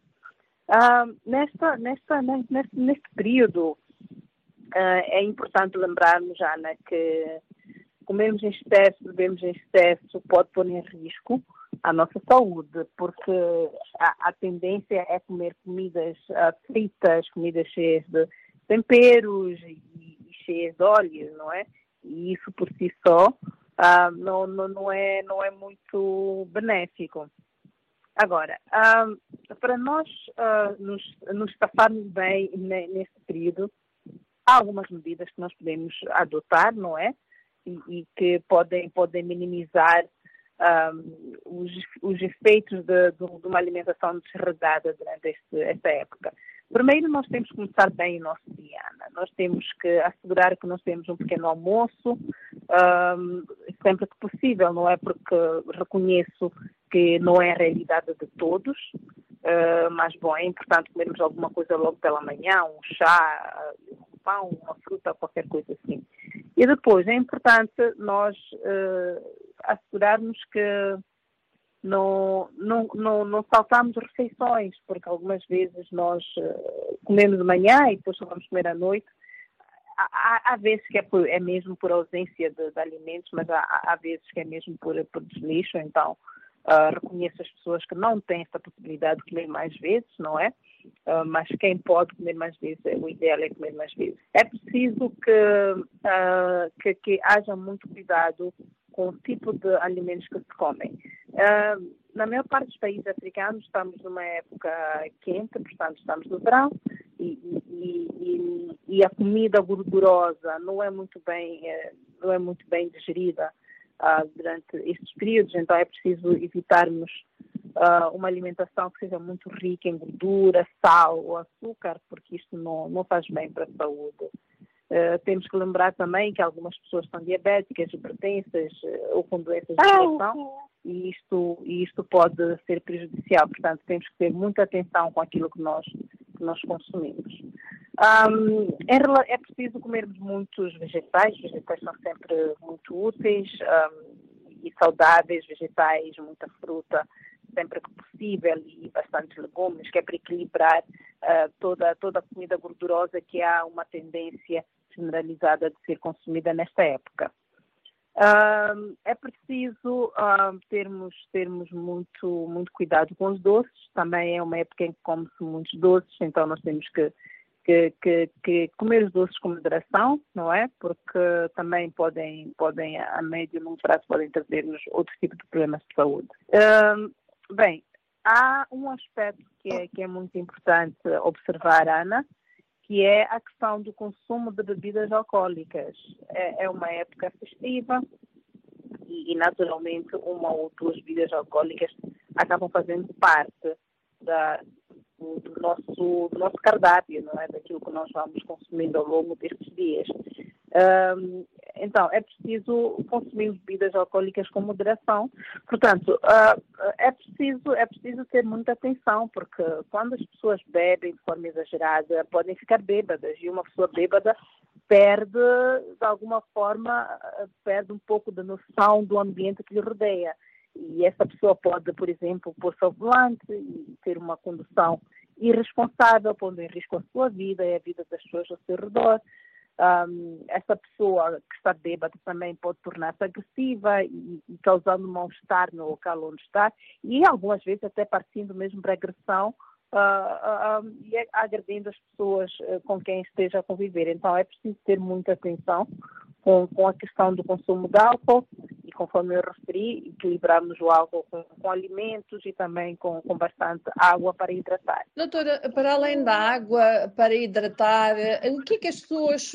Neste período, é importante lembrarmos, Ana, que comermos em excesso, bebermos em excesso, pode pôr em risco a nossa saúde, porque a tendência é comer comidas fritas, comidas cheias de temperos e cheias de óleos, não é? E isso por si só não é muito benéfico. Agora, para nós nos safarmos bem neste período, há algumas medidas que nós podemos adotar, não é? E que podem minimizar os efeitos de uma alimentação desregrada durante esta época. Primeiro, nós temos que começar bem o nosso dia, Ana. Nós temos que assegurar que nós temos um pequeno almoço, sempre que possível, não é? Porque reconheço que não é a realidade de todos, mas, bom, é importante comermos alguma coisa logo pela manhã, um chá, um pão, uma fruta, qualquer coisa assim. E depois, é importante nós assegurarmos que não saltamos refeições, porque algumas vezes nós comemos de manhã e depois só vamos comer à noite. Há vezes que é mesmo por ausência de alimentos, mas há vezes que é mesmo por desleixo. Então, reconheço as pessoas que não têm essa possibilidade de comer mais vezes, não é? Mas quem pode comer mais vezes, o ideal é comer mais vezes. É preciso que haja muito cuidado com o tipo de alimentos que se comem. Na maior parte dos países africanos estamos numa época quente, portanto estamos no verão, e a comida gordurosa não é muito bem digerida durante estes períodos, então é preciso evitarmos uma alimentação que seja muito rica em gordura, sal ou açúcar, porque isto não faz bem para a saúde. Temos que lembrar também que algumas pessoas são diabéticas, hipertensas ou com doenças de coração, e isto pode ser prejudicial. Portanto, temos que ter muita atenção com aquilo que nós consumimos. É preciso comermos muitos vegetais. Vegetais são sempre muito úteis e saudáveis. Vegetais, muita fruta, sempre que possível, e bastante legumes, que é para equilibrar toda a comida gordurosa que há uma tendência generalizada de ser consumida nesta época. É preciso termos muito cuidado com os doces. Também é uma época em que come-se muitos doces, então nós temos que comer os doces com moderação, não é? Porque também podem a médio e longo prazo, podem trazer-nos outro tipo de problemas de saúde. Bem, há um aspecto que é muito importante observar, Ana, que é a questão do consumo de bebidas alcoólicas. É uma época festiva e naturalmente, uma ou duas bebidas alcoólicas acabam fazendo parte do nosso cardápio, não é? Daquilo que nós vamos consumindo ao longo destes dias. Então, é preciso consumir bebidas alcoólicas com moderação. Portanto, é preciso ter muita atenção, porque quando as pessoas bebem de forma exagerada, podem ficar bêbadas, e uma pessoa bêbada perde, de alguma forma, um pouco da noção do ambiente que lhe rodeia. E essa pessoa pode, por exemplo, pôr-se ao volante e ter uma condução irresponsável, pondo em risco a sua vida e a vida das pessoas ao seu redor. Essa pessoa que está bêbada também pode tornar-se agressiva e causando mal-estar no local onde está, e algumas vezes até partindo mesmo para agressão e agredindo as pessoas com quem esteja a conviver. Então é preciso ter muita atenção com a questão do consumo de álcool, e conforme eu referi, equilibrarmos o álcool com alimentos e também com bastante água para hidratar. Doutora, para além da água para hidratar, o que é que as pessoas,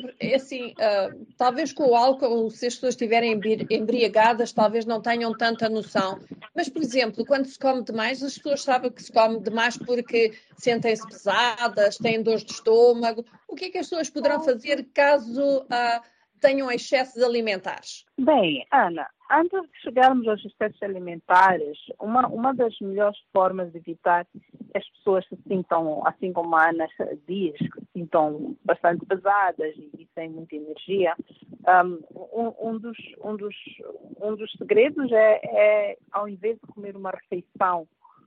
talvez com o álcool, se as pessoas estiverem embriagadas, talvez não tenham tanta noção, mas, por exemplo, quando se come demais, as pessoas sabem que se come demais porque sentem-se pesadas, têm dores de estômago. O que é que as pessoas poderão fazer caso tenham excessos alimentares? Bem, Ana, antes de chegarmos aos excessos alimentares, uma das melhores formas de evitar que as pessoas se sintam, assim como a Ana diz, que se sintam bastante pesadas e sem muita energia, um dos segredos é, ao invés de comer uma refeição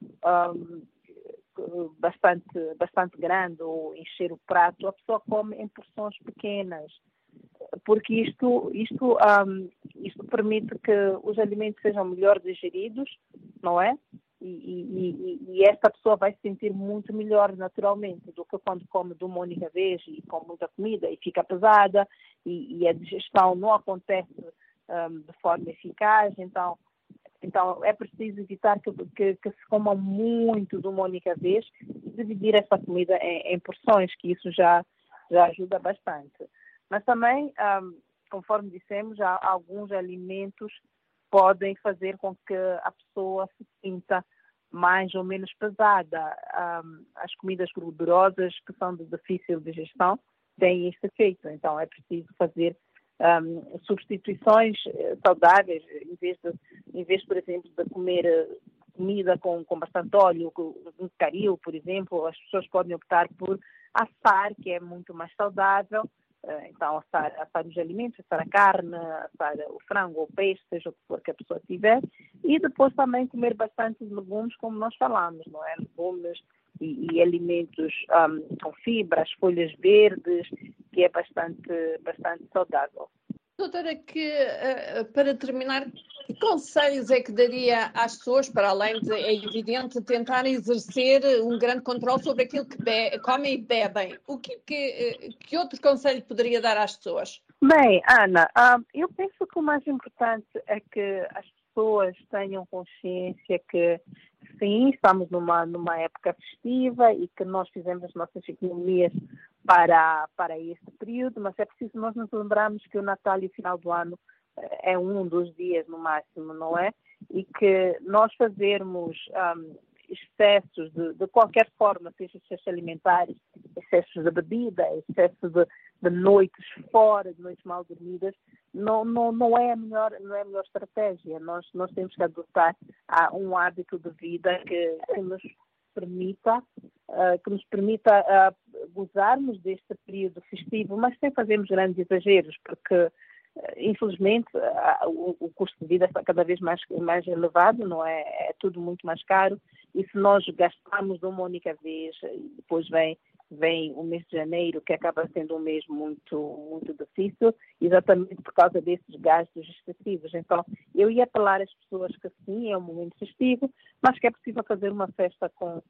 bastante grande ou encher o prato, a pessoa come em porções pequenas, porque isto permite que os alimentos sejam melhor digeridos, não é? E esta pessoa vai se sentir muito melhor naturalmente do que quando come de uma única vez e com muita comida e fica pesada e a digestão não acontece de forma eficaz. Então é preciso evitar que se coma muito de uma única vez e dividir essa comida em porções, que isso já ajuda bastante. Mas também, conforme dissemos, alguns alimentos podem fazer com que a pessoa se sinta mais ou menos pesada. As comidas gordurosas, que são de difícil digestão, têm este efeito. Então é preciso fazer substituições saudáveis, em vez, por exemplo, de comer comida com bastante óleo, um caril, por exemplo, as pessoas podem optar por assar, que é muito mais saudável, Então, assar os alimentos, assar a carne, assar o frango ou o peixe, seja o que for que a pessoa tiver. E depois também comer bastante legumes, como nós falamos, não é? Legumes e alimentos com fibras, folhas verdes, que é bastante saudável. Doutora, para terminar, que conselhos é que daria às pessoas, para além de, é evidente, tentar exercer um grande controle sobre aquilo que comem e bebem? Que outro conselho poderia dar às pessoas? Bem, Ana, eu penso que o mais importante é que as pessoas tenham consciência que, sim, estamos numa época festiva e que nós fizemos as nossas economias para este período, mas é preciso nós nos lembrarmos que o Natal e o final do ano é um dos dias no máximo, não é? E que nós fazermos excessos de qualquer forma, seja excessos alimentares, excessos de bebida, excessos de noites fora, de noites mal dormidas, não é a melhor estratégia. Nós temos que adotar um hábito de vida que nos permita gozarmos deste período festivo, mas sem fazermos grandes exageros, porque infelizmente o custo de vida está cada vez mais elevado, não é? É tudo muito mais caro, e se nós gastarmos de uma única vez e depois vem o mês de janeiro, que acaba sendo um mês muito, muito difícil, exatamente por causa desses gastos excessivos. Então, eu ia apelar às pessoas que sim, é um momento festivo, mas que é possível fazer uma festa com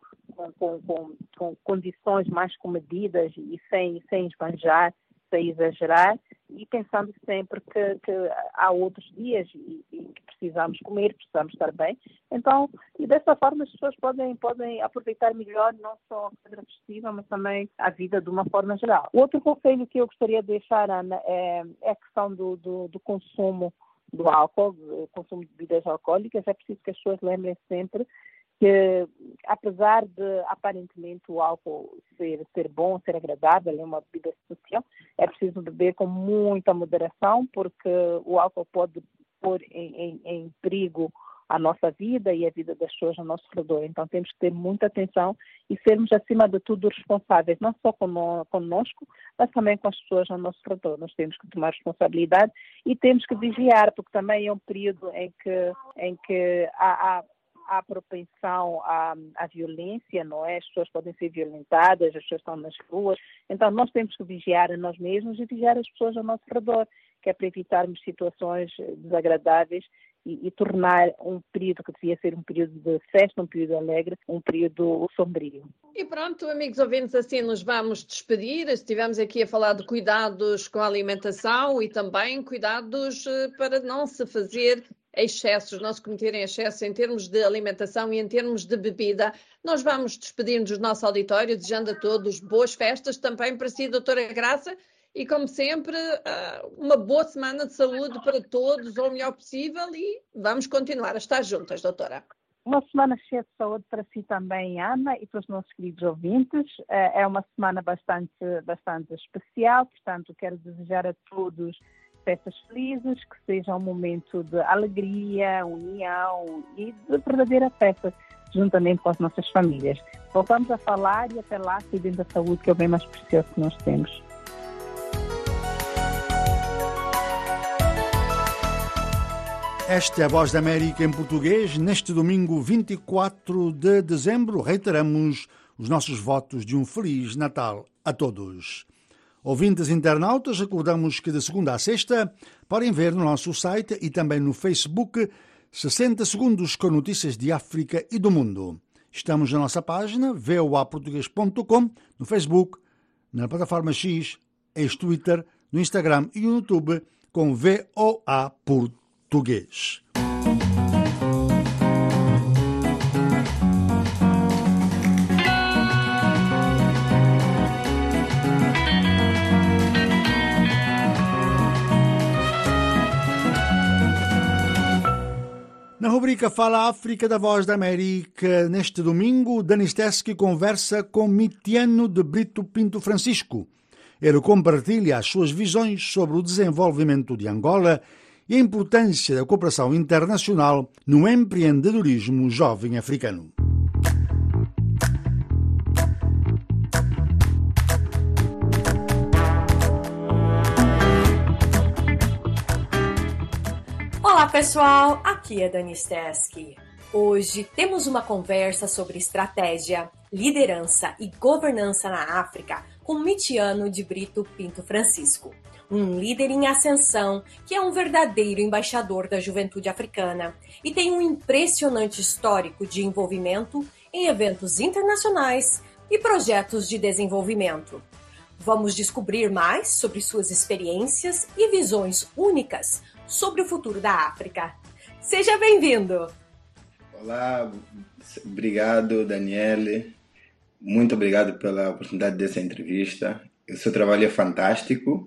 condições mais comedidas e sem esbanjar, sem exagerar, e pensando sempre que há outros dias e que precisamos comer, precisamos estar bem. Então, e dessa forma as pessoas podem aproveitar melhor não só a pedra festiva, mas também a vida de uma forma geral. Outro conselho que eu gostaria de deixar, Ana, é a questão do consumo do álcool, do consumo de bebidas alcoólicas. É preciso que as pessoas lembrem sempre que, apesar de aparentemente o álcool ser bom, ser agradável, é uma bebida social, é preciso beber com muita moderação, porque o álcool pode pôr em perigo a nossa vida e a vida das pessoas ao nosso redor. Então temos que ter muita atenção e sermos, acima de tudo, responsáveis, não só conosco, mas também com as pessoas ao nosso redor. Nós temos que tomar responsabilidade e temos que vigiar, porque também é um período em que há propensão à violência, não é? As pessoas podem ser violentadas, as pessoas estão nas ruas. Então nós temos que vigiar a nós mesmos e vigiar as pessoas ao nosso redor, que é para evitarmos situações desagradáveis e tornar um período que devia ser um período de festa, um período alegre, um período sombrio. E pronto, amigos ouvintes, assim nos vamos despedir. Estivemos aqui a falar de cuidados com a alimentação e também cuidados para não se fazer excessos, não se cometerem excessos em termos de alimentação e em termos de bebida. Nós vamos despedir-nos do nosso auditório, desejando a todos boas festas, também para si, doutora Graça, e como sempre, uma boa semana de saúde para todos, ou o melhor possível, e vamos continuar a estar juntas, doutora. Uma semana cheia de saúde para si também, Ana, e para os nossos queridos ouvintes. É uma semana bastante especial, portanto, quero desejar a todos festas felizes, que seja um momento de alegria, união e de verdadeira festa, juntamente com as nossas famílias. Voltamos a falar e até lá, cuidem da saúde, que é o bem mais precioso que nós temos. Esta é a Voz da América em português. Neste domingo 24 de dezembro, reiteramos os nossos votos de um Feliz Natal a todos. Ouvintes internautas, recordamos que de segunda a sexta podem ver no nosso site e também no Facebook 60 segundos com notícias de África e do mundo. Estamos na nossa página voaportugues.com, no Facebook, na plataforma X, ex-Twitter, no Instagram e no YouTube com VOA Português. Na rubrica Fala África da Voz da América, neste domingo, Denis Teske conversa com Mitiano de Brito Pinto Francisco. Ele compartilha as suas visões sobre o desenvolvimento de Angola e a importância da cooperação internacional no empreendedorismo jovem africano. Olá pessoal, aqui é Dani Steski. Hoje temos uma conversa sobre estratégia, liderança e governança na África com Mitiano de Brito Pinto Francisco, um líder em ascensão que é um verdadeiro embaixador da juventude africana e tem um impressionante histórico de envolvimento em eventos internacionais e projetos de desenvolvimento. Vamos descobrir mais sobre suas experiências e visões únicas sobre o futuro da África. Seja bem-vindo! Olá, obrigado Daniele, muito obrigado pela oportunidade dessa entrevista. O seu trabalho é fantástico,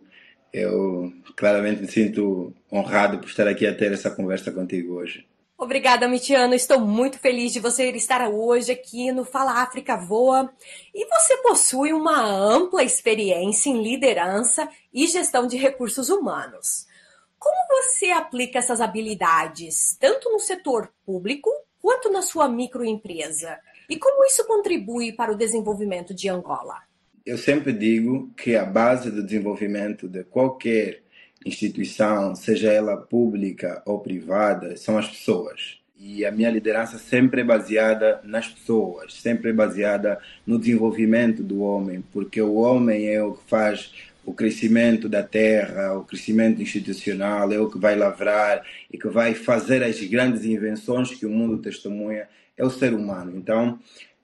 eu claramente me sinto honrado por estar aqui a ter essa conversa contigo hoje. Obrigada, Mitiano. Estou muito feliz de você estar hoje aqui no Fala África Voa. E você possui uma ampla experiência em liderança e gestão de recursos humanos. Como você aplica essas habilidades, tanto no setor público quanto na sua microempresa? E como isso contribui para o desenvolvimento de Angola? Eu sempre digo que a base do desenvolvimento de qualquer instituição, seja ela pública ou privada, são as pessoas. E a minha liderança sempre é baseada nas pessoas, sempre é baseada no desenvolvimento do homem, porque o homem é o que faz o crescimento da terra, o crescimento institucional, é o que vai lavrar e que vai fazer as grandes invenções que o mundo testemunha, é o ser humano. Então,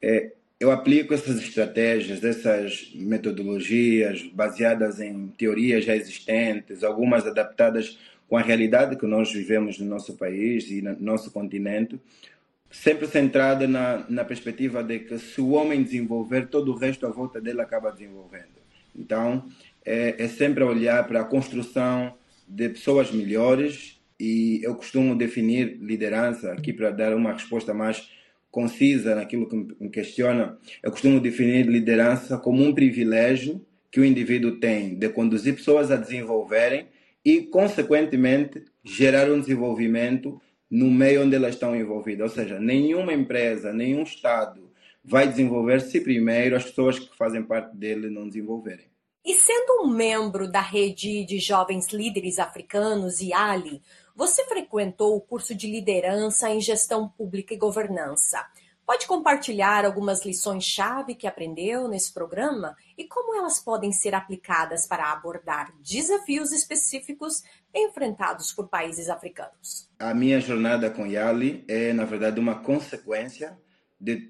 eu aplico essas estratégias, essas metodologias baseadas em teorias já existentes, algumas adaptadas com a realidade que nós vivemos no nosso país e no nosso continente, sempre centrada na perspectiva de que se o homem desenvolver, todo o resto à volta dele acaba desenvolvendo. Então, é sempre olhar para a construção de pessoas melhores e eu costumo definir liderança, aqui para dar uma resposta mais concisa naquilo que me questiona, eu costumo definir liderança como um privilégio que o indivíduo tem de conduzir pessoas a desenvolverem e, consequentemente, gerar um desenvolvimento no meio onde elas estão envolvidas. Ou seja, nenhuma empresa, nenhum Estado vai desenvolver se primeiro as pessoas que fazem parte dele não desenvolverem. E sendo um membro da rede de jovens líderes africanos, IALI, você frequentou o curso de liderança em gestão pública e governança. Pode compartilhar algumas lições-chave que aprendeu nesse programa e como elas podem ser aplicadas para abordar desafios específicos enfrentados por países africanos? A minha jornada com IALI é, na verdade, uma consequência de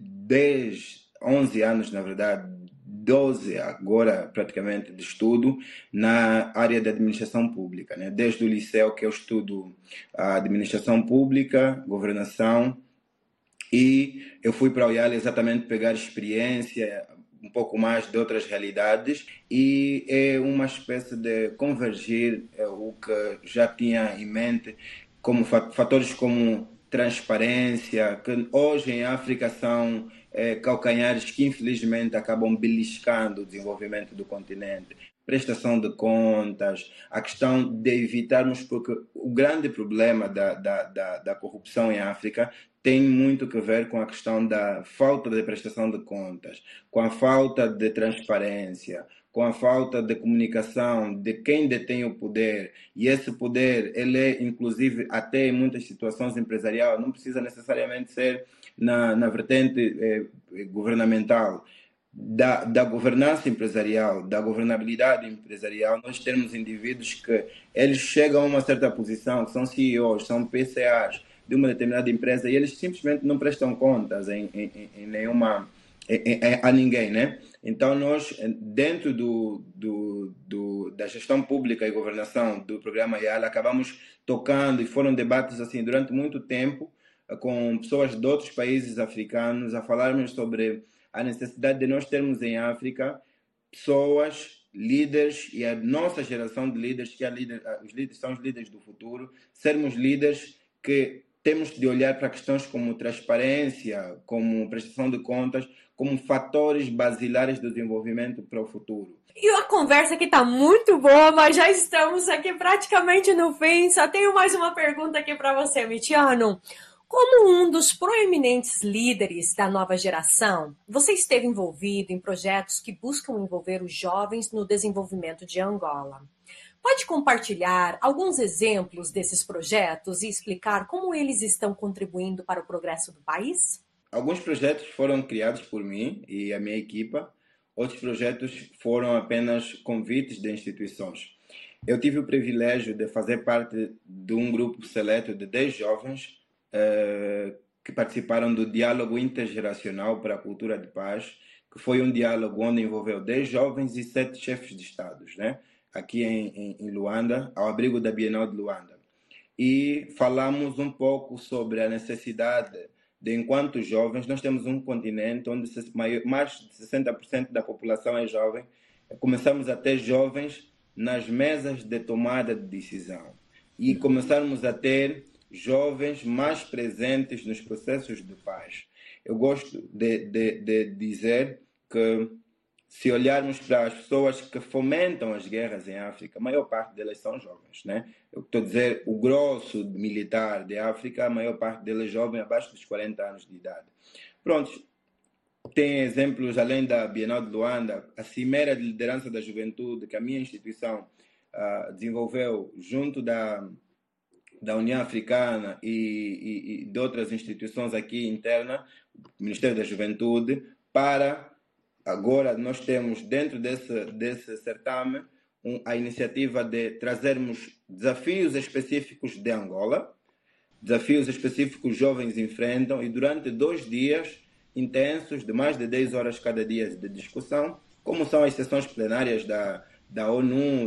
11 anos, na verdade, 12 agora praticamente de estudo na área de administração pública, né? Desde o liceu que eu estudo a administração pública, governação, e eu fui para o IALI exatamente pegar experiência, um pouco mais de outras realidades, e é uma espécie de convergir o que já tinha em mente, como fatores como transparência, que hoje em África são calcanhares que infelizmente acabam beliscando o desenvolvimento do continente. Prestação de contas, a questão de evitarmos, porque o grande problema da corrupção em África tem muito a ver com a questão da falta de prestação de contas, com a falta de transparência, com a falta de comunicação de quem detém o poder. E esse poder, ele é, inclusive, até em muitas situações empresarial, não precisa necessariamente ser na vertente governamental. Da governança empresarial, da governabilidade empresarial, nós temos indivíduos que eles chegam a uma certa posição, que são CEOs, são PCAs de uma determinada empresa e eles simplesmente não prestam contas a ninguém, né? Então nós, dentro da gestão pública e governação do programa IALI, acabamos tocando e foram debates assim durante muito tempo com pessoas de outros países africanos a falarmos sobre a necessidade de nós termos em África pessoas, líderes e a nossa geração de líderes, que os líderes são os líderes do futuro, sermos líderes que temos de olhar para questões como transparência, como prestação de contas, como fatores basilares do desenvolvimento para o futuro. E a conversa aqui está muito boa, mas já estamos aqui praticamente no fim. Só tenho mais uma pergunta aqui para você, Mitiano. Como um dos proeminentes líderes da nova geração, você esteve envolvido em projetos que buscam envolver os jovens no desenvolvimento de Angola. Pode compartilhar alguns exemplos desses projetos e explicar como eles estão contribuindo para o progresso do país? Alguns projetos foram criados por mim e a minha equipa. Outros projetos foram apenas convites de instituições. Eu tive o privilégio de fazer parte de um grupo seleto de 10 jovens que participaram do Diálogo Intergeracional para a Cultura de Paz, que foi um diálogo onde envolveu 10 jovens e 7 chefes de estados, né? Aqui em Luanda, ao abrigo da Bienal de Luanda. E falamos um pouco sobre a necessidade de, enquanto jovens, nós temos um continente onde mais de 60% da população é jovem. Começamos a ter jovens nas mesas de tomada de decisão. E começamos a ter jovens mais presentes nos processos de paz. Eu gosto de dizer que, se olharmos para as pessoas que fomentam as guerras em África, a maior parte delas são jovens, né? Eu estou a dizer, o grosso militar de África, a maior parte deles é jovem, abaixo dos 40 anos de idade. Pronto, tem exemplos, além da Bienal de Luanda, a Cimeira de Liderança da Juventude, que a minha instituição desenvolveu junto da União Africana e de outras instituições aqui internas, o Ministério da Juventude, para agora nós temos dentro desse certame a iniciativa de trazermos desafios específicos de Angola, desafios específicos que os jovens enfrentam, e durante 2 dias intensos, de mais de 10 horas cada dia de discussão, como são as sessões plenárias da ONU,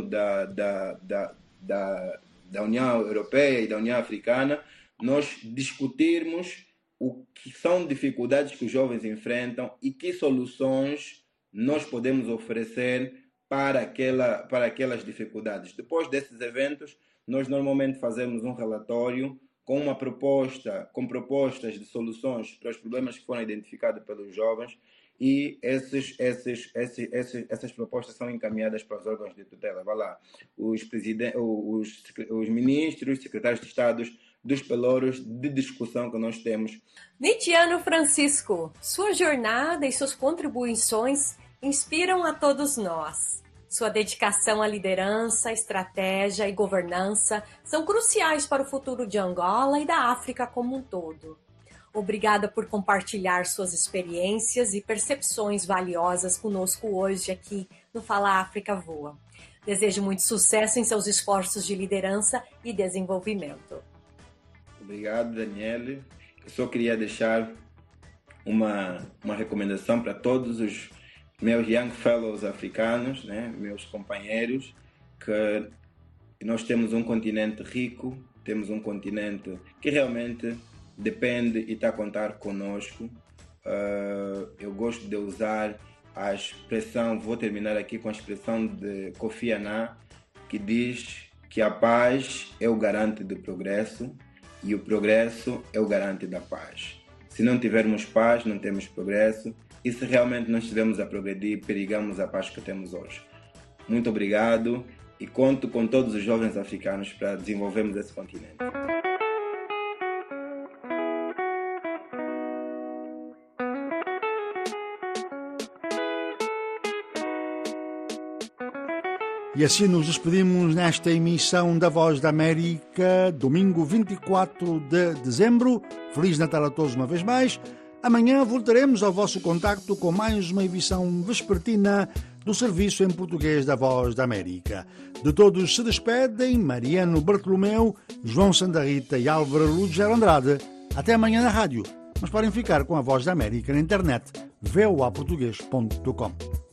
da União Europeia e da União Africana, nós discutirmos o que são dificuldades que os jovens enfrentam e que soluções nós podemos oferecer para aquelas dificuldades. Depois desses eventos, nós normalmente fazemos um relatório com uma proposta, com propostas de soluções para os problemas que foram identificados pelos jovens, e essas propostas são encaminhadas para os órgãos de tutela. Vai lá, os ministros, secretários de Estado, dos pelouros de discussão que nós temos. Mitiano Francisco, sua jornada e suas contribuições inspiram a todos nós. Sua dedicação à liderança, estratégia e governança são cruciais para o futuro de Angola e da África como um todo. Obrigada por compartilhar suas experiências e percepções valiosas conosco hoje aqui no Fala África Voa. Desejo muito sucesso em seus esforços de liderança e desenvolvimento. Obrigado, Daniele. Eu só queria deixar uma recomendação para todos os meus Young Fellows africanos, né, meus companheiros, que nós temos um continente rico, temos um continente que realmente depende e está a contar conosco. Eu gosto de usar a expressão, vou terminar aqui com a expressão de Kofi Annan, que diz que a paz é o garante do progresso e o progresso é o garante da paz. Se não tivermos paz, não temos progresso, e se realmente não estivermos a progredir, perigamos a paz que temos hoje. Muito obrigado, e conto com todos os jovens africanos para desenvolvermos esse continente. E assim nos despedimos nesta emissão da Voz da América, domingo 24 de dezembro. Feliz Natal a todos uma vez mais. Amanhã voltaremos ao vosso contacto com mais uma edição vespertina do Serviço em Português da Voz da América. De todos se despedem Mariano Bartolomeu, João Santarrita e Álvaro Lúcio Andrade. Até amanhã na rádio. Mas podem ficar com a Voz da América na internet, voaportugues.com.